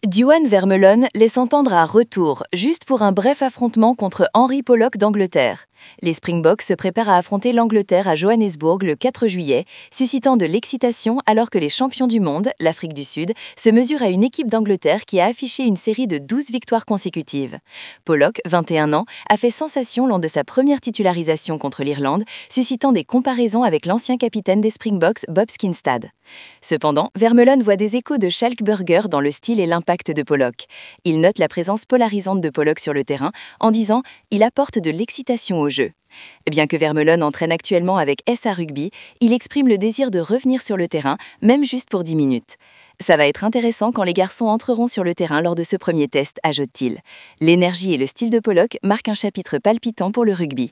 Duane Vermeulen laisse entendre un retour, juste pour un bref affrontement contre Henry Pollock d'Angleterre. Les Springboks se préparent à affronter l'Angleterre à Johannesburg le 4 juillet, suscitant de l'excitation alors que les champions du monde, l'Afrique du Sud, se mesurent à une équipe d'Angleterre qui a affiché une série de 12 victoires consécutives. Pollock, 21 ans, a fait sensation lors de sa première titularisation contre l'Irlande, suscitant des comparaisons avec l'ancien capitaine des Springboks, Bob Skinstad. Cependant, Vermeulen voit des échos de Schalkburger dans le style et l'impact de Pollock. Il note la présence polarisante de Pollock sur le terrain en disant « il apporte de l'excitation au jeu ». Bien que Vermeulen entraîne actuellement avec SA Rugby, il exprime le désir de revenir sur le terrain, même juste pour 10 minutes. Ça va être intéressant quand les garçons entreront sur le terrain lors de ce premier test, ajoute-t-il. L'énergie et le style de Pollock marquent un chapitre palpitant pour le rugby.